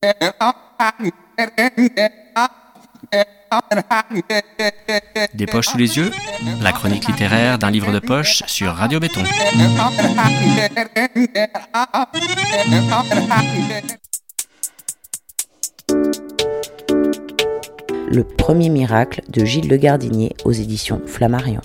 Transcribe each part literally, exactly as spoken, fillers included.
Des poches sous les yeux, la chronique littéraire d'un livre de poche sur Radio Béton. Le premier miracle de Gilles Le Gardinier aux éditions Flammarion.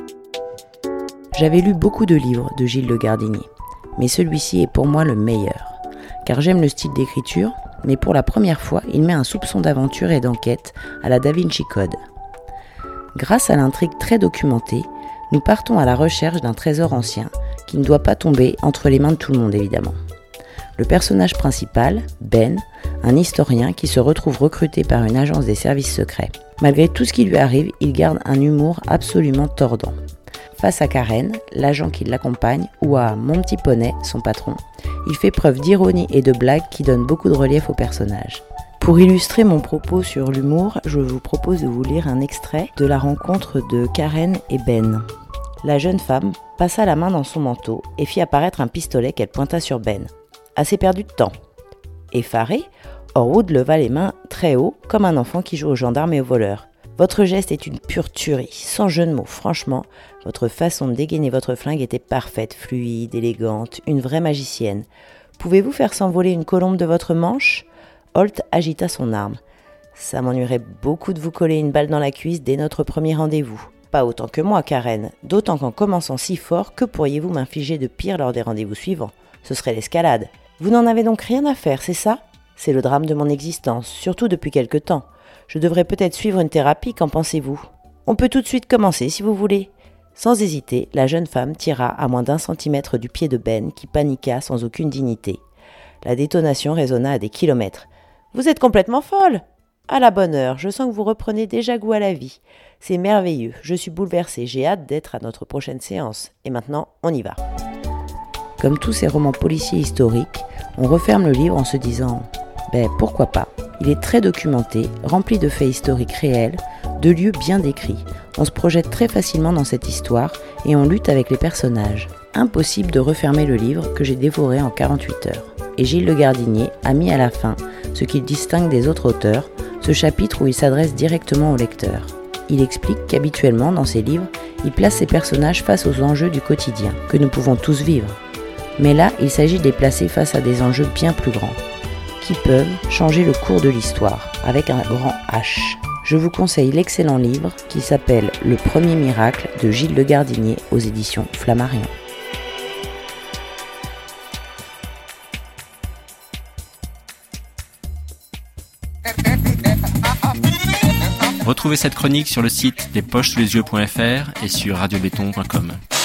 J'avais lu beaucoup de livres de Gilles Le Gardinier, mais celui-ci est pour moi le meilleur, car j'aime le style d'écriture, mais pour la première fois, il met un soupçon d'aventure et d'enquête à la Da Vinci Code. Grâce à l'intrigue très documentée, nous partons à la recherche d'un trésor ancien qui ne doit pas tomber entre les mains de tout le monde évidemment. Le personnage principal, Ben, un historien qui se retrouve recruté par une agence des services secrets. Malgré tout ce qui lui arrive, il garde un humour absolument tordant. Face à Karen, l'agent qui l'accompagne, ou à Mon Petit Poney, son patron, il fait preuve d'ironie et de blagues qui donnent beaucoup de relief au personnage. Pour illustrer mon propos sur l'humour, je vous propose de vous lire un extrait de la rencontre de Karen et Ben. La jeune femme passa la main dans son manteau et fit apparaître un pistolet qu'elle pointa sur Ben. Assez perdu de temps. Effaré, Horwood leva les mains très haut, comme un enfant qui joue aux gendarmes et aux voleurs. Votre geste est une pure tuerie, sans jeu de mots, franchement. Votre façon de dégainer votre flingue était parfaite, fluide, élégante, une vraie magicienne. Pouvez-vous faire s'envoler une colombe de votre manche ? Holt agita son arme. Ça m'ennuierait beaucoup de vous coller une balle dans la cuisse dès notre premier rendez-vous. Pas autant que moi, Karen, d'autant qu'en commençant si fort, que pourriez-vous m'infliger de pire lors des rendez-vous suivants ? Ce serait l'escalade. Vous n'en avez donc rien à faire, c'est ça ? C'est le drame de mon existence, surtout depuis quelque temps. Je devrais peut-être suivre une thérapie, qu'en pensez-vous ? On peut tout de suite commencer, si vous voulez. Sans hésiter, la jeune femme tira à moins d'un centimètre du pied de Ben, qui paniqua sans aucune dignité. La détonation résonna à des kilomètres. « Vous êtes complètement folle !»« À la bonne heure, je sens que vous reprenez déjà goût à la vie. C'est merveilleux, je suis bouleversée, j'ai hâte d'être à notre prochaine séance. Et maintenant, on y va. » Comme tous ces romans policiers historiques, on referme le livre en se disant « Ben, pourquoi pas ?» Il est très documenté, rempli de faits historiques réels, de lieux bien décrits. On se projette très facilement dans cette histoire et on lutte avec les personnages. Impossible de refermer le livre que j'ai dévoré en quarante-huit heures. Et Gilles Le Gardinier a mis à la fin ce qu'il distingue des autres auteurs, ce chapitre où il s'adresse directement au lecteur. Il explique qu'habituellement, dans ses livres, il place ses personnages face aux enjeux du quotidien, que nous pouvons tous vivre. Mais là, il s'agit de les placer face à des enjeux bien plus grands, qui peuvent changer le cours de l'histoire, avec un grand H. Je vous conseille l'excellent livre qui s'appelle « Le premier miracle » de Gilles Le Gardinier aux éditions Flammarion. Retrouvez cette chronique sur le site des poches sous les yeux point f r et sur radio béton point com.